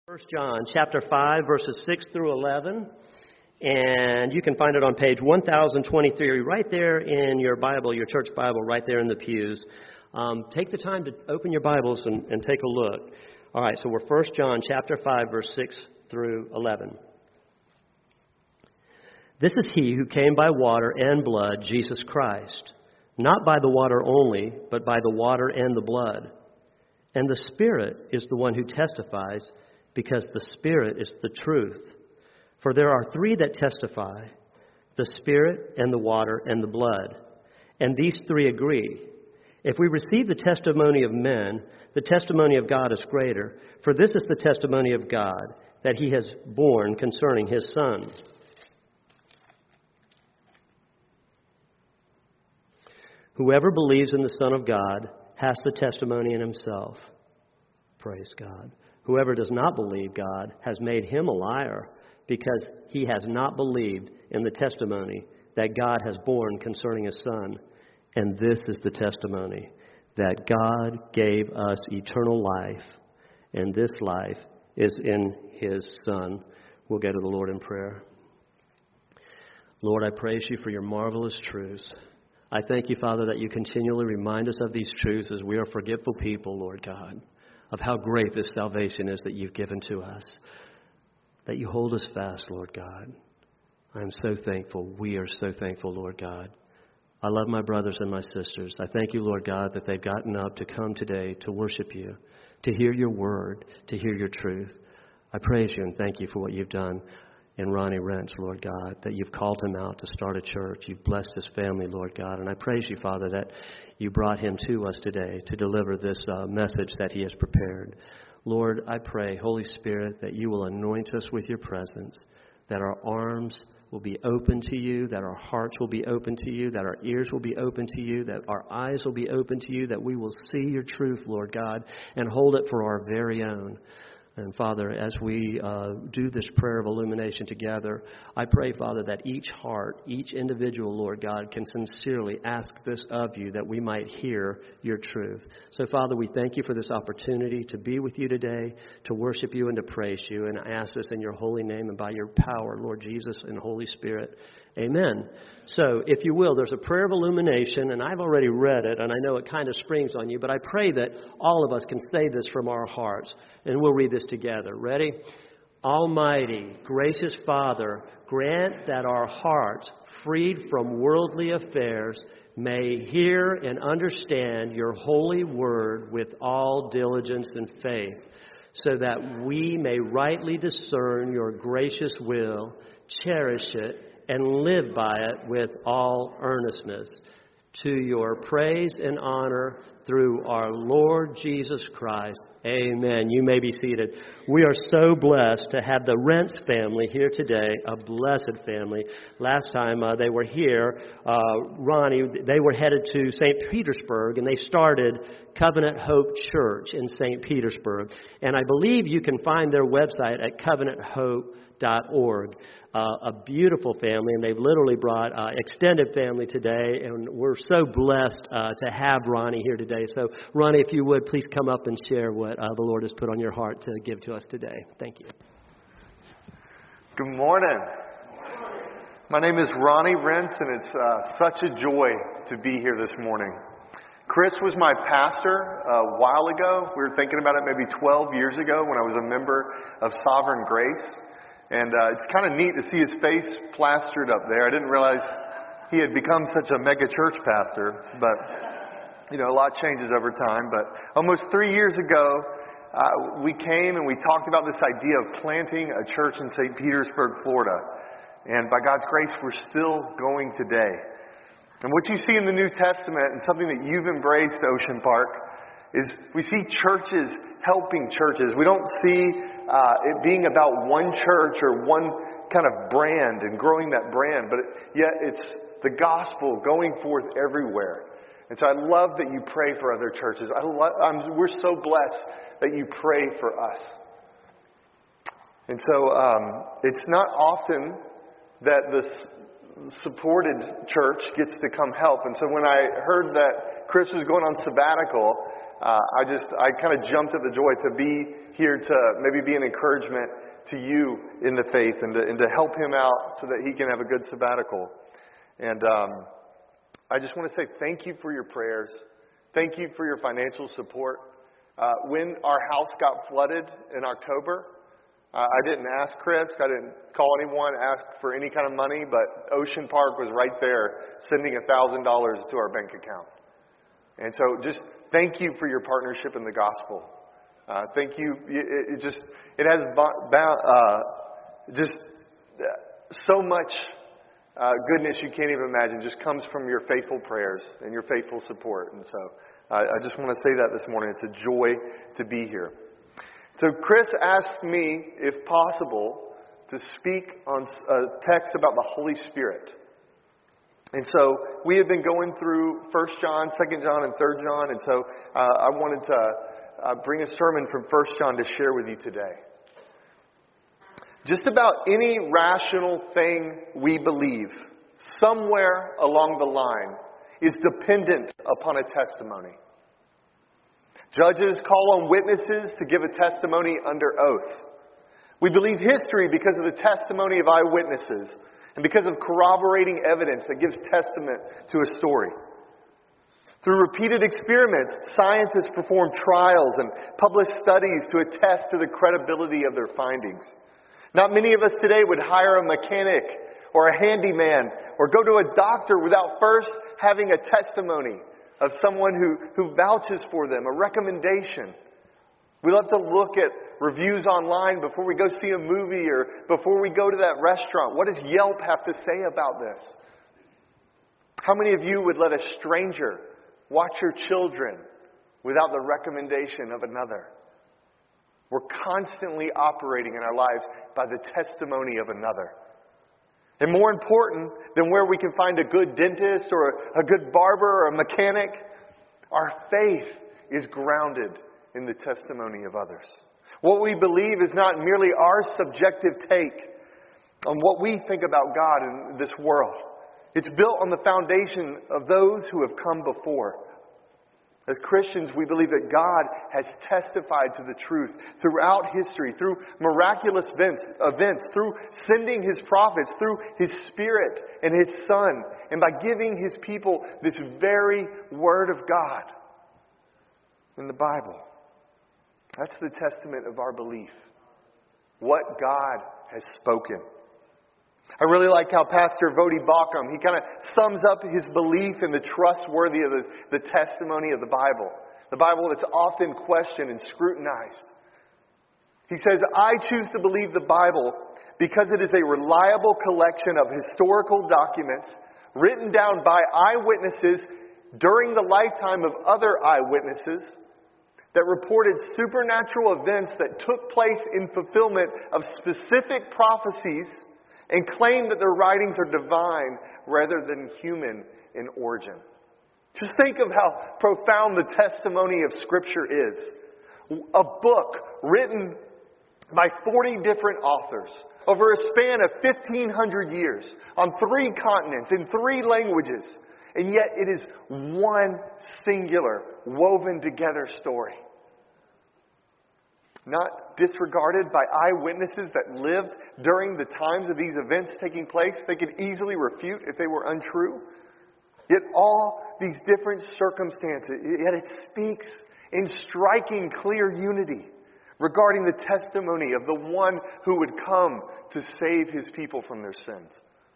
First John chapter 5, verses 6 through 11, and you can find it on page 1023, right there in your Bible, your church Bible, right there in the pews. Take the time to open your Bibles and take a look. All right, so we're First John chapter 5, verse 6 through 11. This is he who came by water and blood, Jesus Christ, not by the water only, but by the water and the blood. And the Spirit is the one who testifies, because the Spirit is the truth. For there are three that testify, the Spirit and the water and the blood. And these three agree. If we receive the testimony of men, the testimony of God is greater. For this is the testimony of God, that he has borne concerning his Son. Whoever believes in the Son of God has the testimony in himself. Praise God. Whoever does not believe God has made him a liar, because he has not believed in the testimony that God has borne concerning his Son. And this is the testimony, that God gave us eternal life, and this life is in his Son. We'll go to the Lord in prayer. Lord, I praise you for your marvelous truths. I thank you, Father, that you continually remind us of these truths as we are forgetful people, Lord God, of how great this salvation is that you've given to us, that you hold us fast, Lord God. I am so thankful. We are so thankful, Lord God. I love my brothers and my sisters. I thank you, Lord God, that they've gotten up to come today to worship you, to hear your word, to hear your truth. I praise you and thank you for what you've done in Ronnie Rentz, Lord God, that you've called him out to start a church. You've blessed his family, Lord God. And I praise you, Father, that you brought him to us today to deliver this message that he has prepared. Lord, I pray, Holy Spirit, that you will anoint us with your presence, that our arms will be open to you, that our hearts will be open to you, that our ears will be open to you, that our eyes will be open to you, that we will see your truth, Lord God, and hold it for our very own. And Father, as we do this prayer of illumination together, I pray, Father, that each heart, each individual, Lord God, can sincerely ask this of you, that we might hear your truth. So, Father, we thank you for this opportunity to be with you today, to worship you and to praise you. And I ask this in your holy name and by your power, Lord Jesus and Holy Spirit. Amen. So, if you will, there's a prayer of illumination, and I've already read it, and I know it kind of springs on you, but I pray that all of us can say this from our hearts, and we'll read this together. Ready? Almighty, gracious Father, grant that our hearts, freed from worldly affairs, may hear and understand your holy word with all diligence and faith, so that we may rightly discern your gracious will, cherish it, and live by it with all earnestness, to your praise and honor through our Lord Jesus Christ. Amen. You may be seated. We are so blessed to have the Rentz family here today, a blessed family. Last time they were here, Ronnie, they were headed to St. Petersburg, and they started Covenant Hope Church in St. Petersburg. And I believe you can find their website at covenanthope.org. A beautiful family, and they've literally brought extended family today, and we're so blessed to have Ronnie here today. So, Ronnie, if you would, please come up and share what the Lord has put on your heart to give to us today. Thank you. Good morning. My name is Ronnie Rentz, and it's such a joy to be here this morning. Chris was my pastor a while ago. We were thinking about it maybe 12 years ago when I was a member of Sovereign Grace. And it's kind of neat to see his face plastered up there. I didn't realize he had become such a mega church pastor, but, you know, a lot changes over time. But almost 3 years ago, we came and we talked about this idea of planting a church in St. Petersburg, Florida. And by God's grace, we're still going today. And what you see in the New Testament, and something that you've embraced, Ocean Park, is we see churches helping churches. We don't see it being about one church or one kind of brand and growing that brand, but yet it's the gospel going forth everywhere. And so I love that you pray for other churches. We're so blessed that you pray for us. And so it's not often that this supported church gets to come help. And so when I heard that Chris was going on sabbatical, I kind of jumped at the joy to be here to maybe be an encouragement to you in the faith and to help him out so that he can have a good sabbatical. And I just want to say thank you for your prayers. Thank you for your financial support. When our house got flooded in October, I didn't ask Chris, I didn't call anyone, ask for any kind of money, but Ocean Park was right there sending $1,000 to our bank account. And so just thank you for your partnership in the gospel. Thank you. It has just so much goodness you can't even imagine just comes from your faithful prayers and your faithful support. And so I just want to say that this morning. It's a joy to be here. So Chris asked me, if possible, to speak on a text about the Holy Spirit. And so we have been going through 1 John, 2 John, and 3 John. And so I wanted to bring a sermon from 1 John to share with you today. Just about any rational thing we believe, somewhere along the line, is dependent upon a testimony. Judges call on witnesses to give a testimony under oath. We believe history because of the testimony of eyewitnesses and because of corroborating evidence that gives testament to a story. Through repeated experiments, scientists perform trials and publish studies to attest to the credibility of their findings. Not many of us today would hire a mechanic or a handyman or go to a doctor without first having a testimony of someone who vouches for them, a recommendation. We love to look at reviews online before we go see a movie or before we go to that restaurant. What does Yelp have to say about this? How many of you would let a stranger watch your children without the recommendation of another? We're constantly operating in our lives by the testimony of another. And more important than where we can find a good dentist or a good barber or a mechanic, our faith is grounded in the testimony of others. What we believe is not merely our subjective take on what we think about God in this world. It's built on the foundation of those who have come before. As Christians, we believe that God has testified to the truth throughout history, through miraculous events, through sending His prophets, through His Spirit and His Son, and by giving His people this very Word of God in the Bible. That's the testament of our belief. What God has spoken. I really like how Pastor Vodi Bakum, he kind of sums up his belief in the trustworthy of the testimony of the Bible. The Bible that's often questioned and scrutinized. He says, I choose to believe the Bible because it is a reliable collection of historical documents written down by eyewitnesses during the lifetime of other eyewitnesses that reported supernatural events that took place in fulfillment of specific prophecies and claim that their writings are divine rather than human in origin. Just think of how profound the testimony of Scripture is. A book written by 40 different authors over a span of 1,500 years on 3 continents in 3 languages. And yet it is one singular, woven together story. Not disregarded by eyewitnesses that lived during the times of these events taking place. They could easily refute if they were untrue. Yet all these different circumstances, yet it speaks in striking clear unity regarding the testimony of the one who would come to save His people from their sins.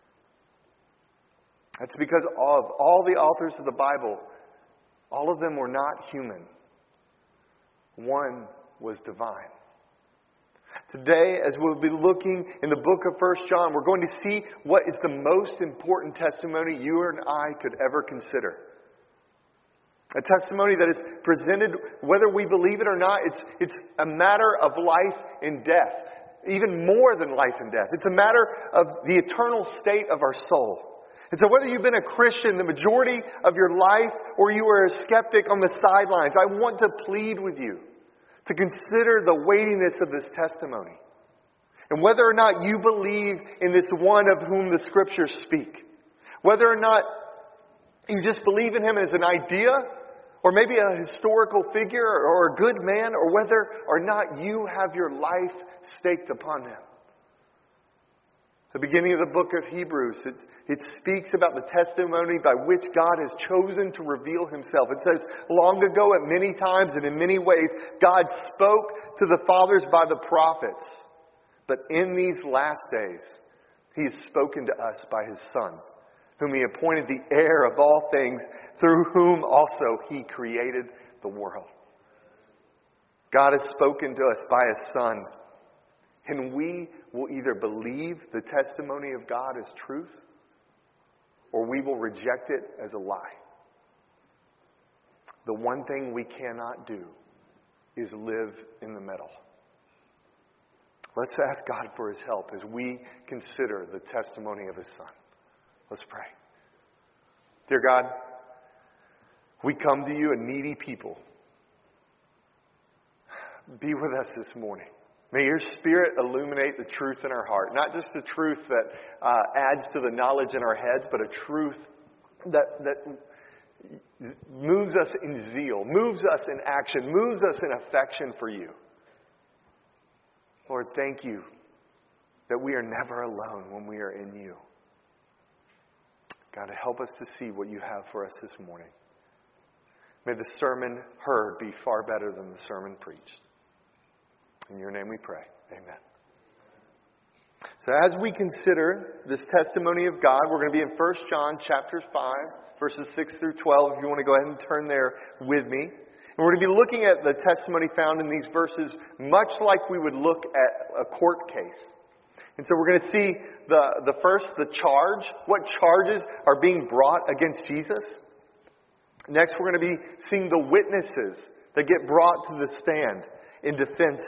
That's because of all the authors of the Bible, all of them were not human. One was divine. Today, as we'll be looking in the book of 1 John, we're going to see what is the most important testimony you and I could ever consider. A testimony that is presented, whether we believe it or not, it's a matter of life and death. Even more than life and death. It's a matter of the eternal state of our soul. And so whether you've been a Christian the majority of your life or you are a skeptic on the sidelines, I want to plead with you to consider the weightiness of this testimony. And whether or not you believe in this one of whom the Scriptures speak. Whether or not you just believe in Him as an idea, or maybe a historical figure or a good man, or whether or not you have your life staked upon him. The beginning of the book of Hebrews, it speaks about the testimony by which God has chosen to reveal himself. It says, long ago at many times and in many ways, God spoke to the fathers by the prophets. But in these last days, he has spoken to us by his Son, whom he appointed the heir of all things, through whom also he created the world. God has spoken to us by his Son. And we will either believe the testimony of God as truth, or we will reject it as a lie. The one thing we cannot do is live in the middle. Let's ask God for his help as we consider the testimony of his Son. Let's pray. Dear God, we come to you a needy people. Be with us this morning. May your Spirit illuminate the truth in our heart. Not just the truth that adds to the knowledge in our heads, but a truth that moves us in zeal, moves us in action, moves us in affection for you. Lord, thank you that we are never alone when we are in you. God, help us to see what you have for us this morning. May the sermon heard be far better than the sermon preached. In your name we pray. Amen. So as we consider this testimony of God, we're going to be in 1 John chapter 5, verses 6 through 12. If you want to go ahead and turn there with me. And we're going to be looking at the testimony found in these verses much like we would look at a court case. And so we're going to see the charge. What charges are being brought against Jesus? Next, we're going to be seeing the witnesses that get brought to the stand in defense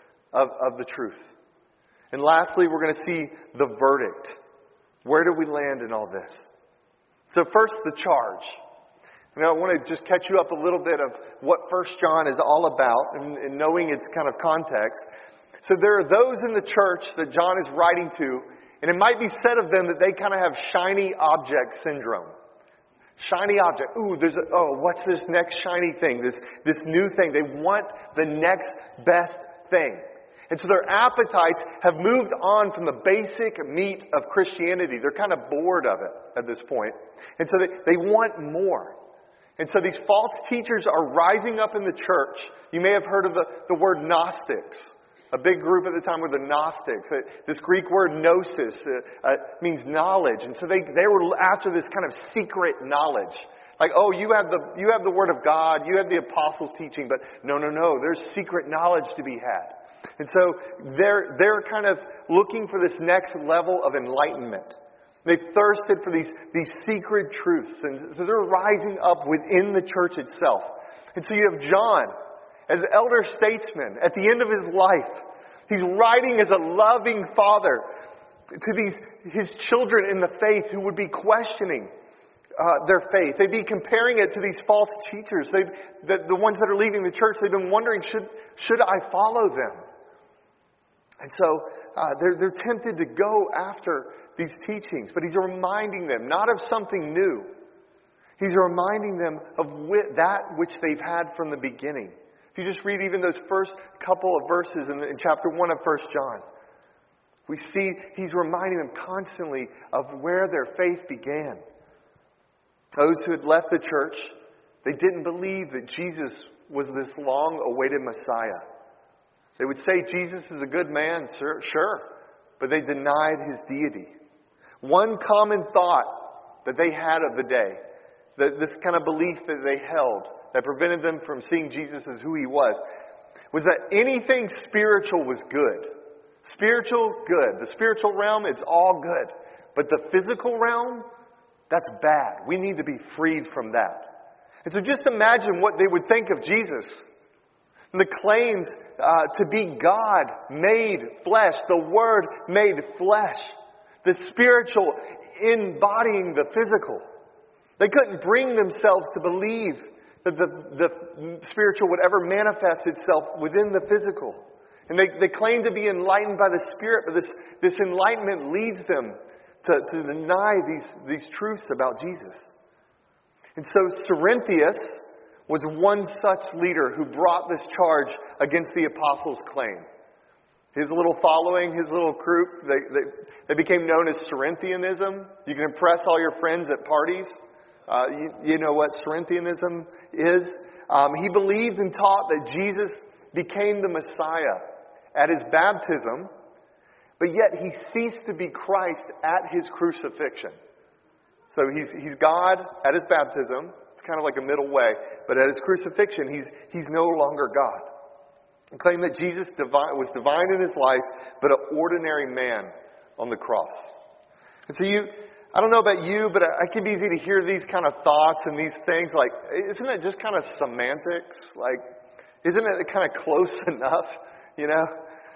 of the truth. And lastly, we're going to see the verdict. Where do we land in all this? So first, the charge. Now, I want to just catch you up a little bit of what 1 John is all about and knowing its kind of context. So there are those in the church that John is writing to, and it might be said of them that they kind of have shiny object syndrome. Shiny object. What's this next shiny thing? This new thing. They want the next best thing. And so their appetites have moved on from the basic meat of Christianity. They're kind of bored of it at this point. And so they want more. And so these false teachers are rising up in the church. You may have heard of the word Gnostics. A big group at the time were the Gnostics. This Greek word gnosis means knowledge. And so they were after this kind of secret knowledge. Like, you have the Word of God, you have the Apostles' teaching, but no, there's secret knowledge to be had. And so they're kind of looking for this next level of enlightenment. They've thirsted for these secret truths. And so they're rising up within the church itself. And so you have John, as elder statesman, at the end of his life. He's writing as a loving father to his children in the faith who would be questioning their faith. They'd be comparing it to these false teachers. The ones that are leaving the church, they've been wondering, should I follow them? And so they're tempted to go after these teachings. But he's reminding them not of something new. He's reminding them of that which they've had from the beginning. If you just read even those first couple of verses in chapter 1 of 1 John, we see he's reminding them constantly of where their faith began. Those who had left the church, they didn't believe that Jesus was this long-awaited Messiah. They would say Jesus is a good man, sure, but they denied his deity. One common thought that they had of the day, this kind of belief that they held, that prevented them from seeing Jesus as who he was that anything spiritual was good. Spiritual, good. The spiritual realm, it's all good. But the physical realm, that's bad. We need to be freed from that. And so just imagine what they would think of Jesus. The claims to be God made flesh, the Word made flesh, the spiritual embodying the physical. They couldn't bring themselves to believe that the spiritual would ever manifest itself within the physical. And they claim to be enlightened by the Spirit, but this enlightenment leads them to deny these truths about Jesus. And so Cerinthius was one such leader who brought this charge against the apostles' claim. His little following, his little group, they became known as Cerinthianism. You can impress all your friends at parties. You know what Cerinthianism is. He believed and taught that Jesus became the Messiah at his baptism, but yet he ceased to be Christ at his crucifixion. So he's God at his baptism. It's kind of like a middle way. But at his crucifixion, he's no longer God. He claimed that Jesus was divine in his life, but an ordinary man on the cross. And so I don't know about you, but it can be easy to hear these kind of thoughts and these things. Like, isn't it just kind of semantics? Like, isn't it kind of close enough? You know?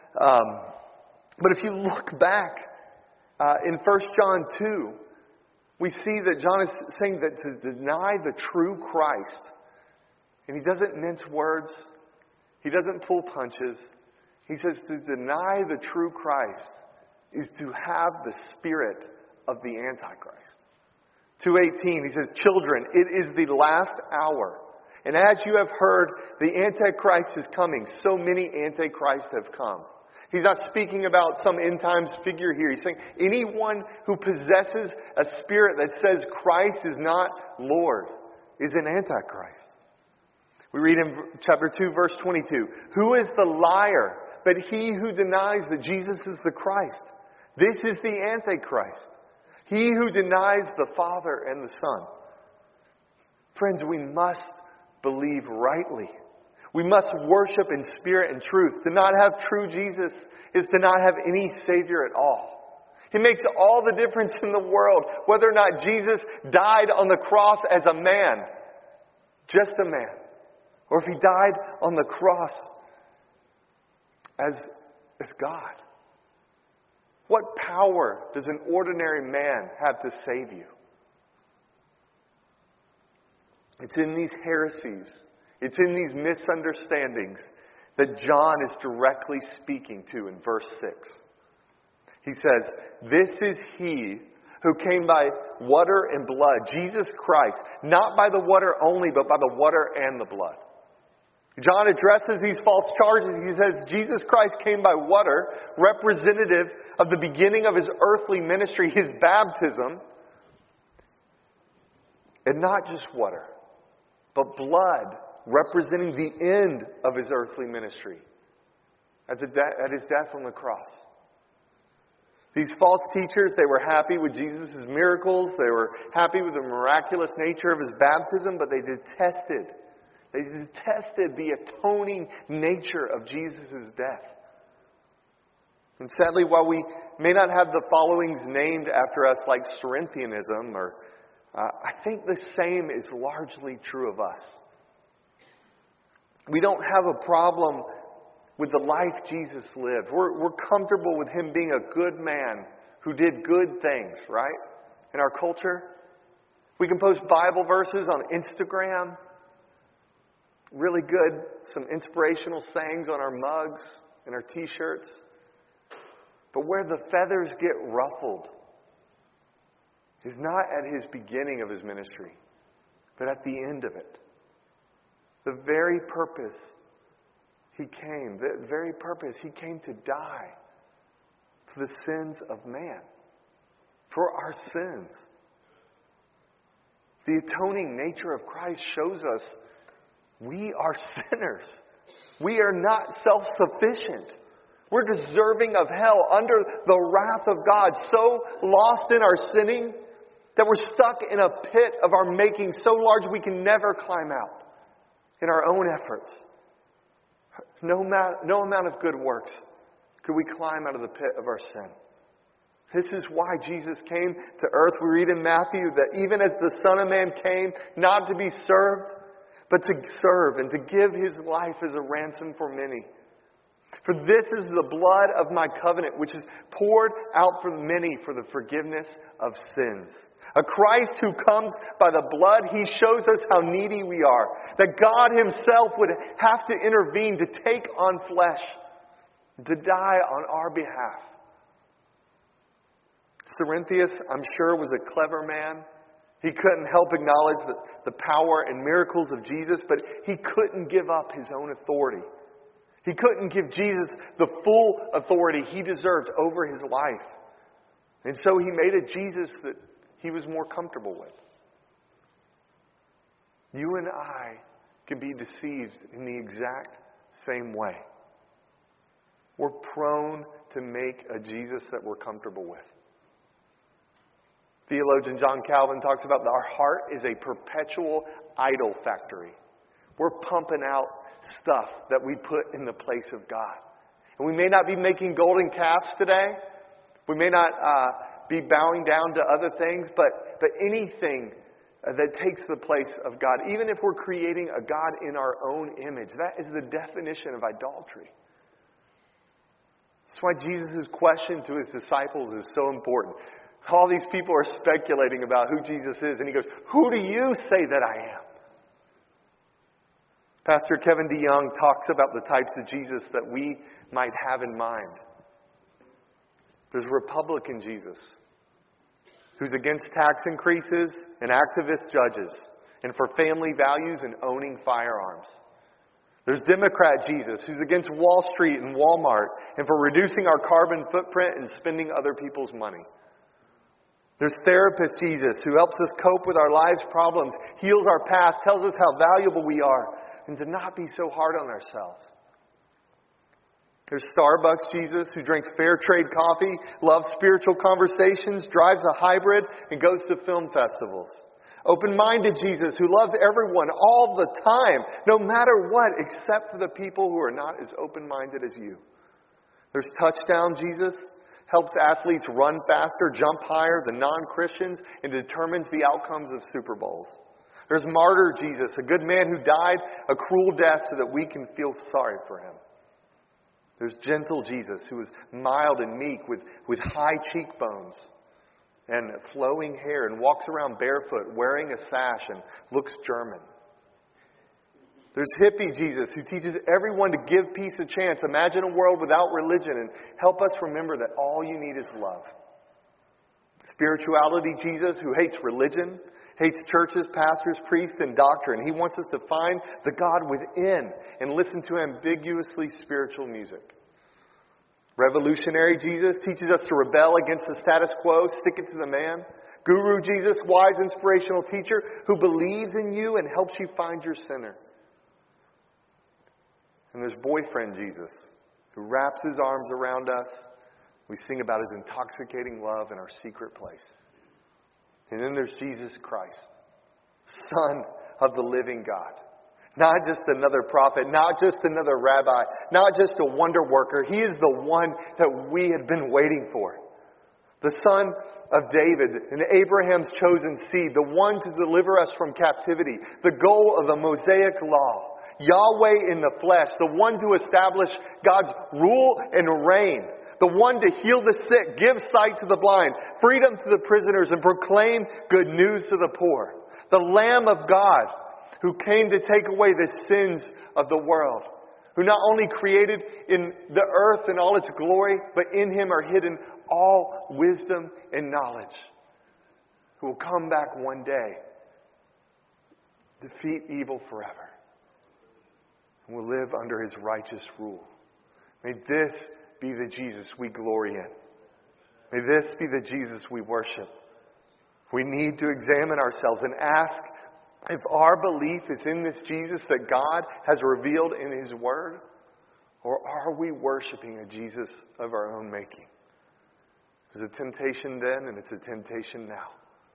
But if you look back in 1 John 2, we see that John is saying that to deny the true Christ, and he doesn't mince words, he doesn't pull punches. He says to deny the true Christ is to have the spirit of the Antichrist. 2:18, he says, "Children, it is the last hour. And as you have heard, the Antichrist is coming. So many Antichrists have come." He's not speaking about some end times figure here. He's saying anyone who possesses a spirit that says Christ is not Lord is an Antichrist. We read in chapter 2, verse 22, "Who is the liar but he who denies that Jesus is the Christ? This is the Antichrist, he who denies the Father and the Son." Friends, we must believe rightly. We must worship in spirit and truth. To not have true Jesus is to not have any Savior at all. It makes all the difference in the world whether or not Jesus died on the cross as a man, just a man, or if he died on the cross as God. What power does an ordinary man have to save you? It's in these heresies, it's in these misunderstandings that John is directly speaking to in verse 6. He says, "This is he who came by water and blood, Jesus Christ, not by the water only, but by the water and the blood." John addresses these false charges. He says Jesus Christ came by water, representative of the beginning of his earthly ministry, his baptism, and not just water, but blood, representing the end of his earthly ministry at his death on the cross. These false teachers, they were happy with Jesus' miracles. They were happy with the miraculous nature of his baptism, but they detested the atoning nature of Jesus' death. And sadly, while we may not have the followings named after us like Cerinthianism, I think the same is largely true of us. We don't have a problem with the life Jesus lived. We're comfortable with him being a good man who did good things, right? In our culture. We can post Bible verses on Instagram. Really good, some inspirational sayings on our mugs and our t-shirts. But where the feathers get ruffled is not at his beginning of his ministry, but at the end of it. The very purpose he came to die for the sins of man, for our sins. The atoning nature of Christ shows us we are sinners. We are not self-sufficient. We're deserving of hell, under the wrath of God, so lost in our sinning that we're stuck in a pit of our making so large we can never climb out in our own efforts. No amount of good works could we climb out of the pit of our sin. This is why Jesus came to earth. We read in Matthew that even as the Son of Man came, not to be served, but to serve and to give his life as a ransom for many. For this is the blood of my covenant, which is poured out for many for the forgiveness of sins. A Christ who comes by the blood, he shows us how needy we are. That God himself would have to intervene to take on flesh, to die on our behalf. Cerinthius, I'm sure, was a clever man. He couldn't help acknowledge the power and miracles of Jesus, but he couldn't give up his own authority. He couldn't give Jesus the full authority he deserved over his life. And so he made a Jesus that he was more comfortable with. You and I can be deceived in the exact same way. We're prone to make a Jesus that we're comfortable with. Theologian John Calvin talks about that our heart is a perpetual idol factory. We're pumping out stuff that we put in the place of God. And we may not be making golden calves today. We may not be bowing down to other things, but anything that takes the place of God, even if we're creating a God in our own image, that is the definition of idolatry. That's why Jesus' question to his disciples is so important. All these people are speculating about who Jesus is, and he goes, "Who do you say that I am?" Pastor Kevin DeYoung talks about the types of Jesus that we might have in mind. There's Republican Jesus, who's against tax increases and activist judges, and for family values and owning firearms. There's Democrat Jesus, who's against Wall Street and Walmart, and for reducing our carbon footprint and spending other people's money. There's Therapist Jesus, who helps us cope with our life's problems, heals our past, tells us how valuable we are, and to not be so hard on ourselves. There's Starbucks Jesus, who drinks fair trade coffee, loves spiritual conversations, drives a hybrid, and goes to film festivals. Open-minded Jesus, who loves everyone all the time, no matter what, except for the people who are not as open-minded as you. There's Touchdown Jesus, helps athletes run faster, jump higher than non-Christians, and determines the outcomes of Super Bowls. There's Martyr Jesus, a good man who died a cruel death so that we can feel sorry for him. There's Gentle Jesus, who is mild and meek with high cheekbones and flowing hair and walks around barefoot, wearing a sash and looks German. There's Hippie Jesus, who teaches everyone to give peace a chance, imagine a world without religion, and help us remember that all you need is love. Spirituality Jesus, who hates religion, hates churches, pastors, priests, and doctrine. He wants us to find the God within and listen to ambiguously spiritual music. Revolutionary Jesus teaches us to rebel against the status quo, stick it to the man. Guru Jesus, wise, inspirational teacher who believes in you and helps you find your sinner. And there's Boyfriend Jesus, who wraps his arms around us. We sing about his intoxicating love in our secret place. And then there's Jesus Christ, Son of the living God. Not just another prophet, not just another rabbi, not just a wonder worker. He is the one that we had been waiting for. The Son of David and Abraham's chosen seed, the one to deliver us from captivity, the goal of the Mosaic law. Yahweh in the flesh, the one to establish God's rule and reign, the one to heal the sick, give sight to the blind, freedom to the prisoners, and proclaim good news to the poor. The Lamb of God, who came to take away the sins of the world, who not only created in the earth in all its glory, but in him are hidden all wisdom and knowledge, who will come back one day, defeat evil forever, and will live under his righteous rule. May this be the Jesus we glory in. May this be the Jesus we worship. We need to examine ourselves and ask if our belief is in this Jesus that God has revealed in his word, or are we worshiping a Jesus of our own making? It was a temptation then, and it's a temptation now.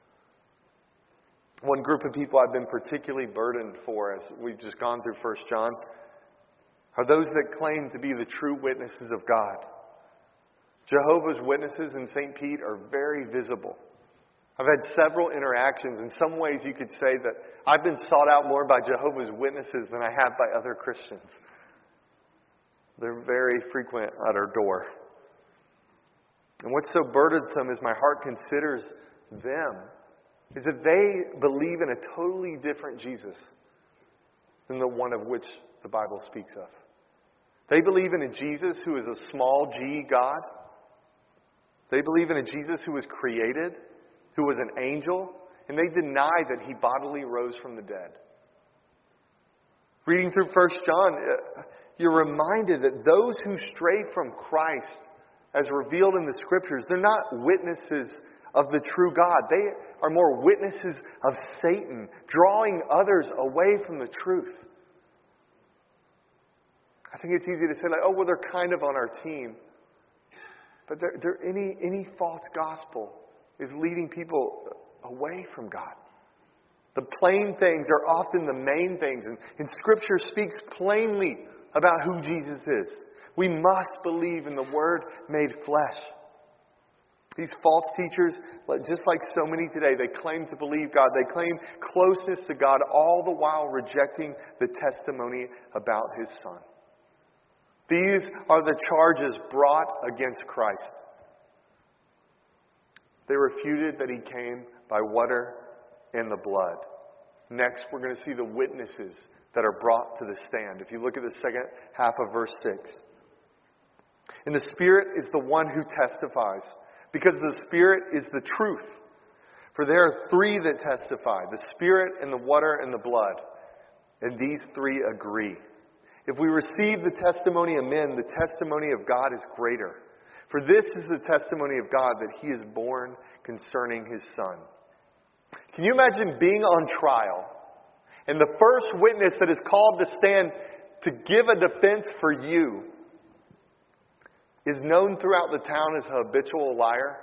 One group of people I've been particularly burdened for as we've just gone through 1 John are those that claim to be the true witnesses of God. Jehovah's Witnesses in St. Pete are very visible. I've had several interactions. In some ways you could say that I've been sought out more by Jehovah's Witnesses than I have by other Christians. They're very frequent at our door. And what's so burdensome as my heart considers them is that they believe in a totally different Jesus than the one of which the Bible speaks of. They believe in a Jesus who is a small g God. They believe in a Jesus who was created, who was an angel, and they deny that He bodily rose from the dead. Reading through 1 John, you're reminded that those who strayed from Christ, as revealed in the Scriptures, they're not witnesses of the true God. They are more witnesses of Satan, drawing others away from the truth. I think it's easy to say, like, oh, well, they're kind of on our team. But any false gospel is leading people away from God. The plain things are often the main things. And Scripture speaks plainly about who Jesus is. We must believe in the Word made flesh. These false teachers, just like so many today, they claim to believe God. They claim closeness to God, all the while rejecting the testimony about His Son. These are the charges brought against Christ. They refuted that He came by water and the blood. Next, we're going to see the witnesses that are brought to the stand. If you look at the second half of verse 6. And the Spirit is the one who testifies, because the Spirit is the truth. For there are three that testify, the Spirit and the water and the blood. And these three agree. If we receive the testimony of men, the testimony of God is greater. For this is the testimony of God, that He is born concerning His Son. Can you imagine being on trial, and the first witness that is called to stand to give a defense for you is known throughout the town as a habitual liar?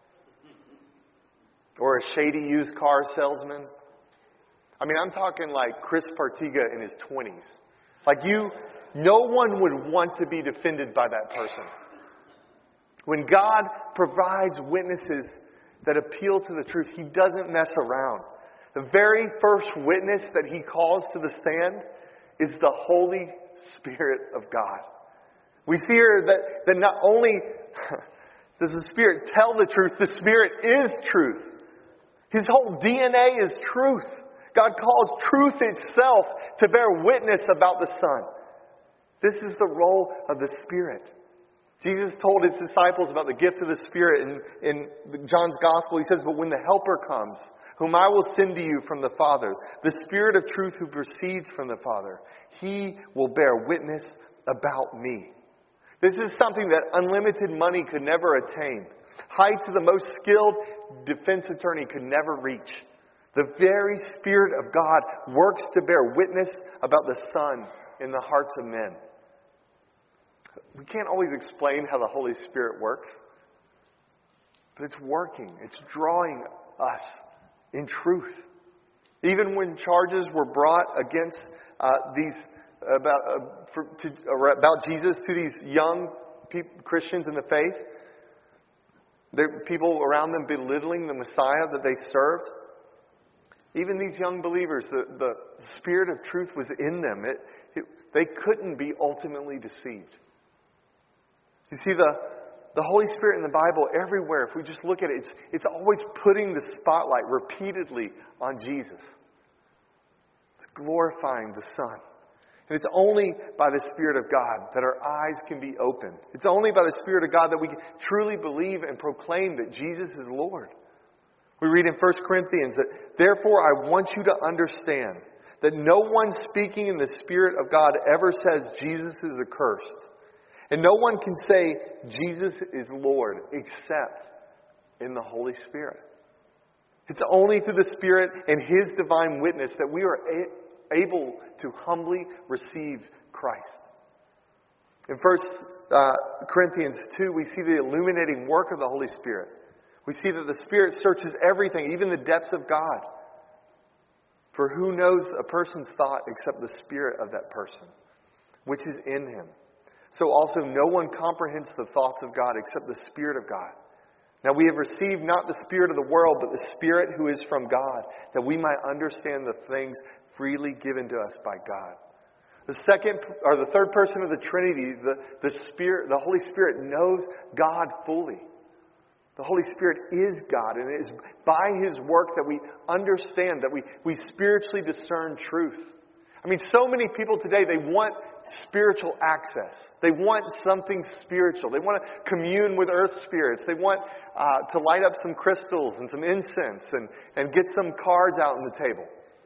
Or a shady used car salesman? I mean, I'm talking like Chris Partiga in his 20s. Like no one would want to be defended by that person. When God provides witnesses that appeal to the truth, He doesn't mess around. The very first witness that He calls to the stand is the Holy Spirit of God. We see here that not only does the Spirit tell the truth, the Spirit is truth. His whole DNA is truth. God calls truth itself to bear witness about the Son. This is the role of the Spirit. Jesus told His disciples about the gift of the Spirit in John's Gospel. He says, but when the Helper comes, whom I will send to you from the Father, the Spirit of truth who proceeds from the Father, He will bear witness about me. This is something that unlimited money could never attain. Heights of the most skilled defense attorney could never reach. The very Spirit of God works to bear witness about the Son in the hearts of men. We can't always explain how the Holy Spirit works, but it's working. It's drawing us in truth. Even when charges were brought against about Jesus to these young Christians in the faith, there were people around them belittling the Messiah that they served. Even these young believers, the Spirit of truth was in them. They couldn't be ultimately deceived. You see, the Holy Spirit in the Bible, everywhere, if we just look at it, it's always putting the spotlight repeatedly on Jesus. It's glorifying the Son. And it's only by the Spirit of God that our eyes can be opened. It's only by the Spirit of God that we can truly believe and proclaim that Jesus is Lord. We read in 1 Corinthians that, therefore I want you to understand that no one speaking in the Spirit of God ever says Jesus is accursed. And no one can say Jesus is Lord except in the Holy Spirit. It's only through the Spirit and His divine witness that we are able to humbly receive Christ. In 1 Corinthians 2, we see the illuminating work of the Holy Spirit. We see that the Spirit searches everything, even the depths of God. For who knows a person's thought except the spirit of that person, which is in him? So also no one comprehends the thoughts of God except the Spirit of God. Now we have received not the spirit of the world, but the Spirit who is from God, that we might understand the things freely given to us by God. The third person of the Trinity, the Spirit, the Holy Spirit knows God fully. The Holy Spirit is God, and it is by His work that we understand, that we spiritually discern truth. I mean, so many people today, they want spiritual access. They want something spiritual. They want to commune with earth spirits. They want to light up some crystals and some incense and get some cards out on the table.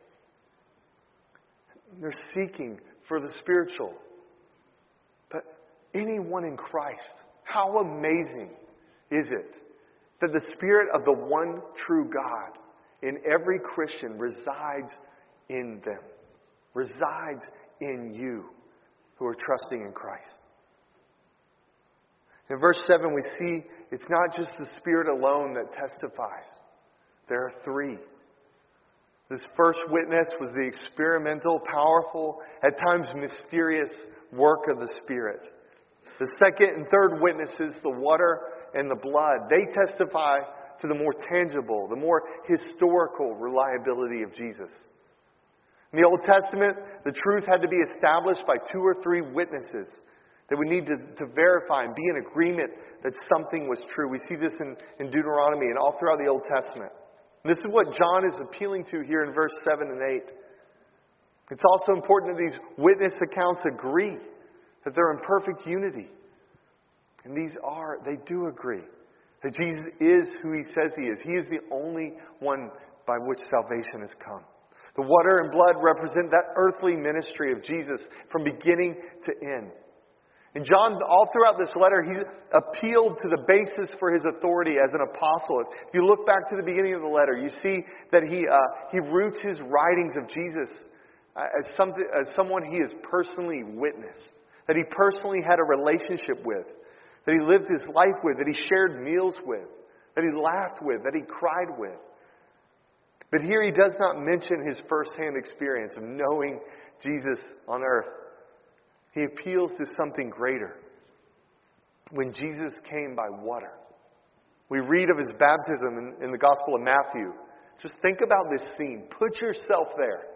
They're seeking for the spiritual. But anyone in Christ, how amazing is it that the Spirit of the one true God in every Christian resides in them, resides in you who are trusting in Christ. In verse 7 we see it's not just the Spirit alone that testifies. There are three. This first witness was the experimental, powerful, at times mysterious work of the Spirit. The second and third witnesses, the water and the blood, they testify to the more tangible, the more historical reliability of Jesus. In the Old Testament, the truth had to be established by 2 or 3 witnesses that would need to verify and be in agreement that something was true. We see this in Deuteronomy and all throughout the Old Testament. And this is what John is appealing to here in verse 7 and 8. It's also important that these witness accounts agree that they're in perfect unity. And they do agree that Jesus is who He says He is. He is the only one by which salvation has come. The water and blood represent that earthly ministry of Jesus from beginning to end. And John, all throughout this letter, he's appealed to the basis for his authority as an apostle. If you look back to the beginning of the letter, you see that he roots his writings of Jesus as someone he has personally witnessed, that he personally had a relationship with, that he lived his life with, that he shared meals with, that he laughed with, that he cried with. But here he does not mention his firsthand experience of knowing Jesus on earth. He appeals to something greater. When Jesus came by water. We read of His baptism in the Gospel of Matthew. Just think about this scene. Put yourself there.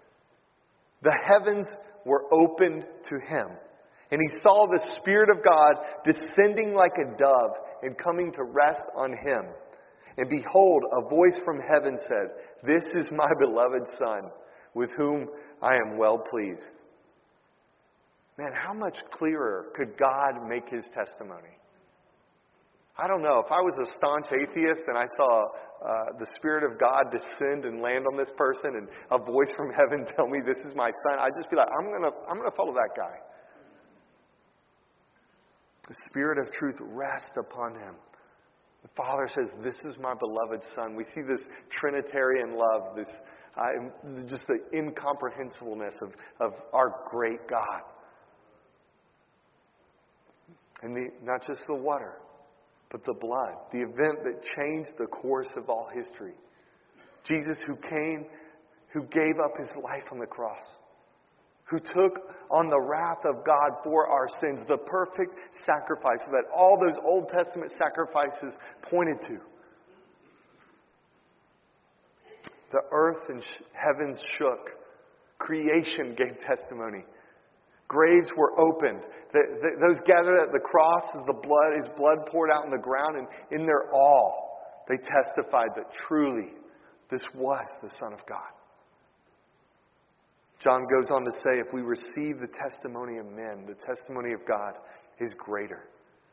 The heavens were opened to Him. And He saw the Spirit of God descending like a dove and coming to rest on Him. And behold, a voice from heaven said, "This is my beloved Son, with whom I am well pleased." Man, how much clearer could God make His testimony? I don't know. If I was a staunch atheist and I saw the Spirit of God descend and land on this person and a voice from heaven tell me this is my son, I'd just be like, I'm gonna follow that guy. The Spirit of truth rests upon Him. The Father says, "This is my beloved Son." We see this Trinitarian love, this just the incomprehensibleness of our great God. And not just the water, but the blood. The event that changed the course of all history. Jesus who came, who gave up His life on the cross. Who took on the wrath of God for our sins. The perfect sacrifice that all those Old Testament sacrifices pointed to. The earth and heavens shook. Creation gave testimony. Graves were opened. Those gathered at the cross as His blood poured out on the ground, and in their awe, they testified that truly this was the Son of God. John goes on to say, if we receive the testimony of men, the testimony of God is greater.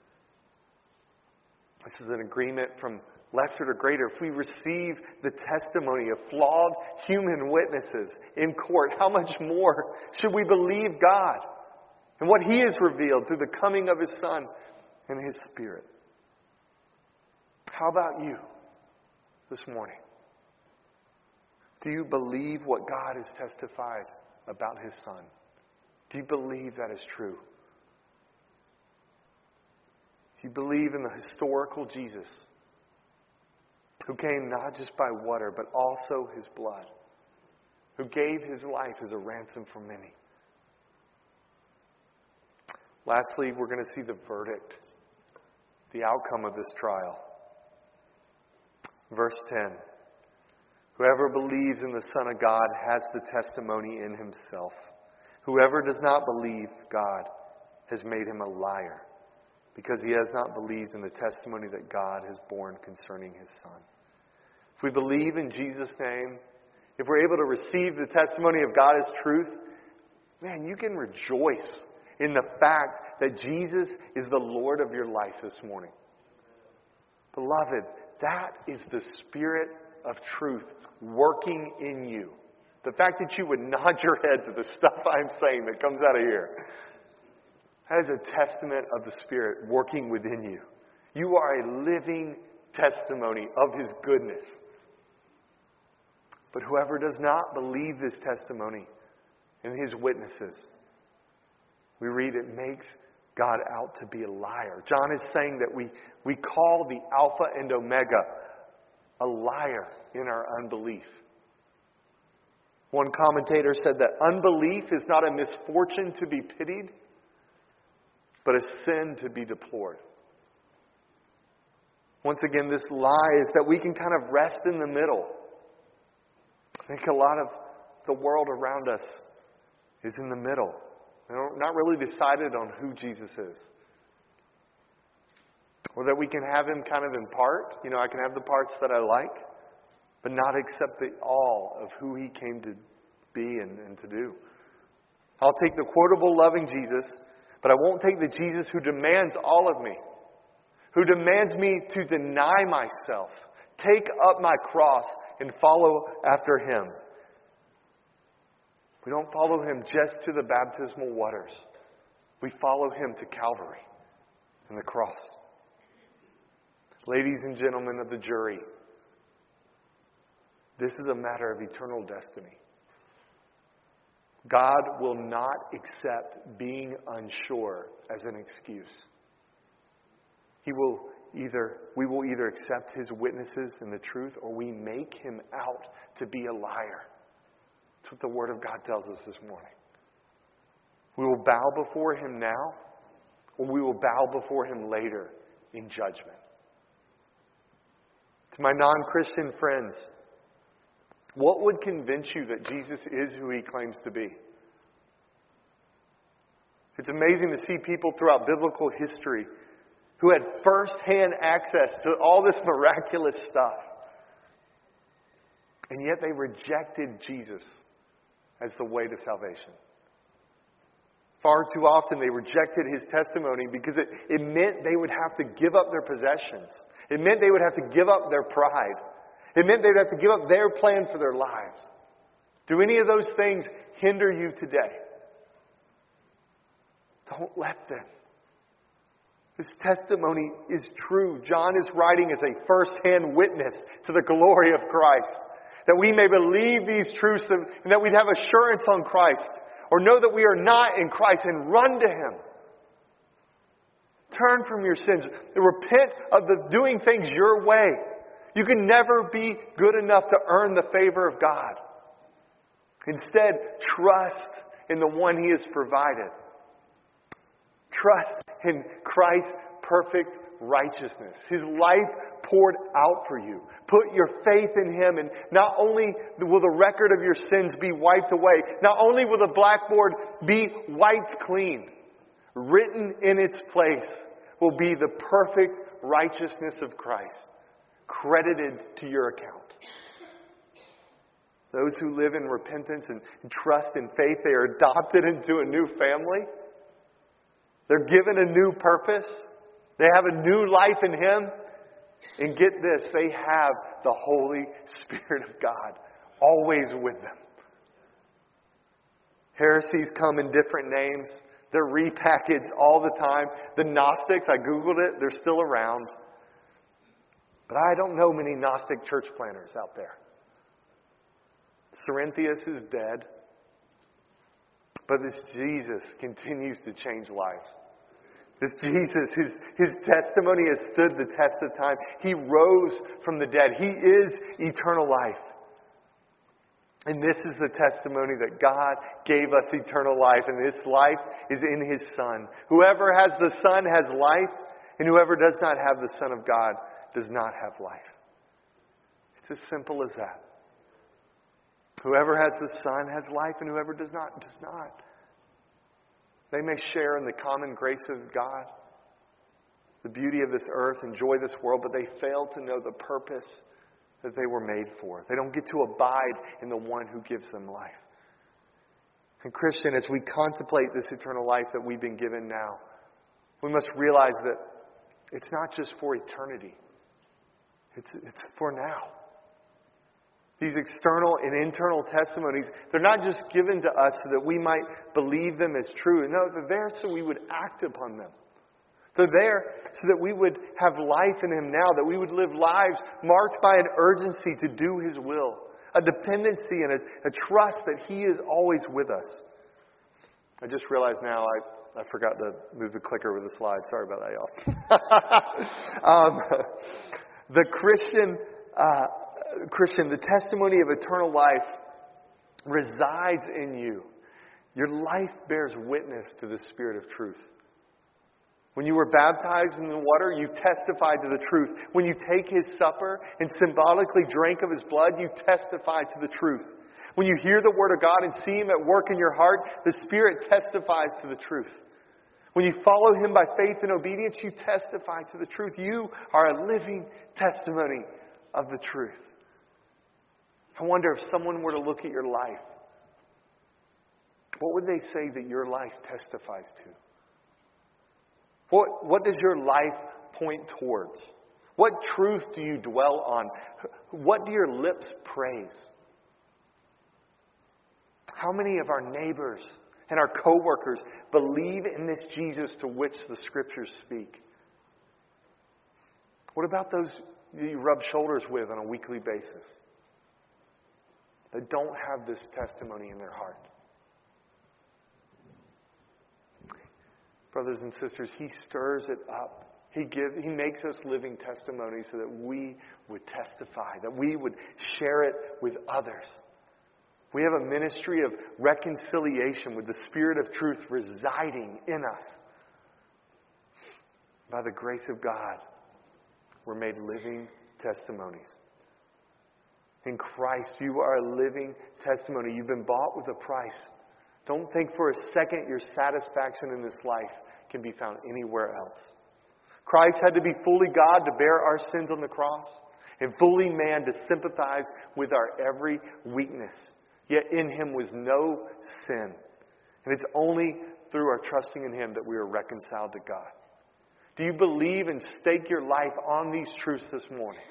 This is an agreement from lesser to greater. If we receive the testimony of flawed human witnesses in court, how much more should we believe God and what He has revealed through the coming of His Son and His Spirit? How about you this morning? Do you believe what God has testified about His Son? Do you believe that is true? Do you believe in the historical Jesus who came not just by water, but also His blood, who gave His life as a ransom for many? Lastly, we're going to see the verdict, the outcome of this trial. Verse 10. Whoever believes in the Son of God has the testimony in himself. Whoever does not believe God has made him a liar, because he has not believed in the testimony that God has borne concerning His Son. If we believe in Jesus' name, if we're able to receive the testimony of God as truth, man, you can rejoice in the fact that Jesus is the Lord of your life this morning. Beloved, that is the Spirit of truth working in you. The fact that you would nod your head to the stuff I'm saying that comes out of here, that is a testament of the Spirit working within you. You are a living testimony of His goodness. But whoever does not believe this testimony and His witnesses, we read it makes God out to be a liar. John is saying that we call the Alpha and Omega a liar in our unbelief. One commentator said that unbelief is not a misfortune to be pitied, but a sin to be deplored. Once again, this lie is that we can kind of rest in the middle. I think a lot of the world around us is in the middle. They're not really decided on who Jesus is. Or that we can have Him kind of in part. I can have the parts that I like, but not accept the all of who He came to be and to do. I'll take the quotable loving Jesus, but I won't take the Jesus who demands all of me. Who demands me to deny myself, take up my cross, and follow after Him. We don't follow Him just to the baptismal waters. We follow Him to Calvary and the cross. Ladies and gentlemen of the jury, this is a matter of eternal destiny. God will not accept being unsure as an excuse. We will either accept His witnesses and the truth, or we make Him out to be a liar. That's what the Word of God tells us this morning. We will bow before Him now, or we will bow before Him later in judgment. To my non-Christian friends, what would convince you that Jesus is who He claims to be? It's amazing to see people throughout biblical history who had first-hand access to all this miraculous stuff. And yet they rejected Jesus as the way to salvation. Far too often they rejected His testimony because it meant they would have to give up their possessions. It meant they would have to give up their pride. It meant they would have to give up their plan for their lives. Do any of those things hinder you today? Don't let them. This testimony is true. John is writing as a first-hand witness to the glory of Christ. That we may believe these truths and that we'd have assurance on Christ. Or know that we are not in Christ and run to Him. Turn from your sins. Repent of doing things your way. You can never be good enough to earn the favor of God. Instead, trust in the one He has provided. Trust in Christ's perfect righteousness. His life poured out for you. Put your faith in Him, and not only will the record of your sins be wiped away, not only will the blackboard be wiped clean, written in its place will be the perfect righteousness of Christ, credited to your account. Those who live in repentance and trust in faith, they are adopted into a new family. They're given a new purpose. They have a new life in Him. And get this, they have the Holy Spirit of God always with them. Heresies come in different names. They're repackaged all the time. The Gnostics, I Googled it, they're still around. But I don't know many Gnostic church planners out there. Cerinthius is dead. But this Jesus continues to change lives. This Jesus, his testimony has stood the test of time. He rose from the dead. He is eternal life. And this is the testimony that God gave us eternal life. And this life is in His Son. Whoever has the Son has life. And whoever does not have the Son of God does not have life. It's as simple as that. Whoever has the Son has life, and whoever does not, does not. They may share in the common grace of God, the beauty of this earth, enjoy this world, but they fail to know the purpose that they were made for. They don't get to abide in the one who gives them life. And Christian, as we contemplate this eternal life that we've been given now, we must realize that it's not just for eternity. It's for now. These external and internal testimonies, they're not just given to us so that we might believe them as true. No, they're there so we would act upon them. They're there so that we would have life in Him now, that we would live lives marked by an urgency to do His will, a dependency and a trust that He is always with us. I just realized now I forgot to move the clicker with the slide. Sorry about that, y'all. The Christian, the testimony of eternal life resides in you. Your life bears witness to the Spirit of truth. When you were baptized in the water, you testified to the truth. When you take His supper and symbolically drink of His blood, you testify to the truth. When you hear the Word of God and see Him at work in your heart, the Spirit testifies to the truth. When you follow Him by faith and obedience, you testify to the truth. You are a living testimony of the truth. I wonder if someone were to look at your life, what would they say that your life testifies to? What does your life point towards? What truth do you dwell on? What do your lips praise? How many of our neighbors and our co-workers believe in this Jesus to which the Scriptures speak? What about those you rub shoulders with on a weekly basis that don't have this testimony in their heart? Brothers and sisters, He stirs it up. He makes us living testimonies so that we would testify, that we would share it with others. We have a ministry of reconciliation with the Spirit of truth residing in us. By the grace of God, we're made living testimonies. In Christ, you are a living testimony. You've been bought with a price. Don't think for a second your satisfaction in this life can be found anywhere else. Christ had to be fully God to bear our sins on the cross, and fully man to sympathize with our every weakness. Yet in Him was no sin. And it's only through our trusting in Him that we are reconciled to God. Do you believe and stake your life on these truths this morning?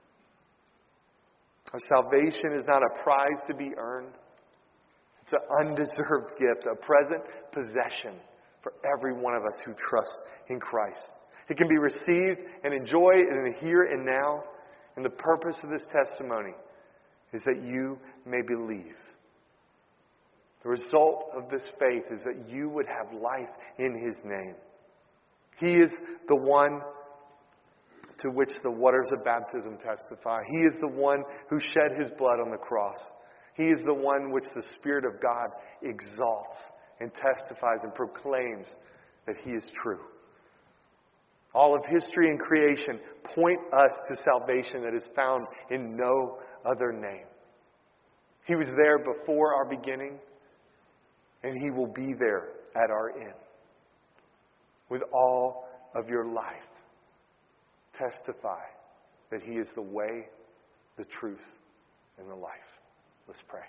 Our salvation is not a prize to be earned. It's an undeserved gift, a present possession for every one of us who trusts in Christ. It can be received and enjoyed in the here and now. And the purpose of this testimony is that you may believe. The result of this faith is that you would have life in His name. He is the one to which the waters of baptism testify. He is the one who shed His blood on the cross. He is the one which the Spirit of God exalts and testifies and proclaims that He is true. All of history and creation point us to salvation that is found in no other name. He was there before our beginning, and He will be there at our end. With all of your life, testify that He is the way, the truth, and the life. Let's pray.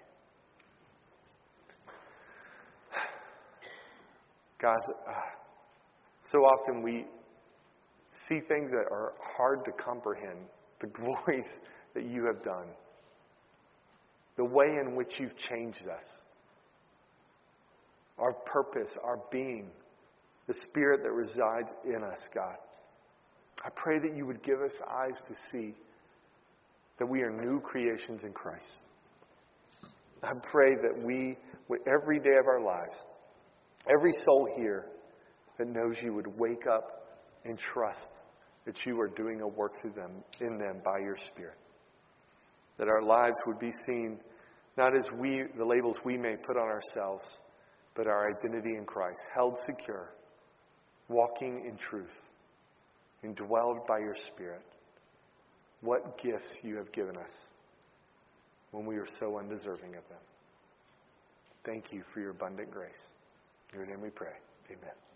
God, so often we see things that are hard to comprehend. The glories that You have done. The way in which You've changed us. Our purpose, our being. The Spirit that resides in us, God. I pray that You would give us eyes to see that we are new creations in Christ. I pray that we, with every day of our lives, every soul here that knows You would wake up and trust that You are doing a work through them, in them by Your Spirit. That our lives would be seen not as the labels we may put on ourselves, but our identity in Christ, held secure, walking in truth, indwelled by Your Spirit. What gifts You have given us when we are so undeserving of them. Thank You for Your abundant grace. In Your name we pray. Amen.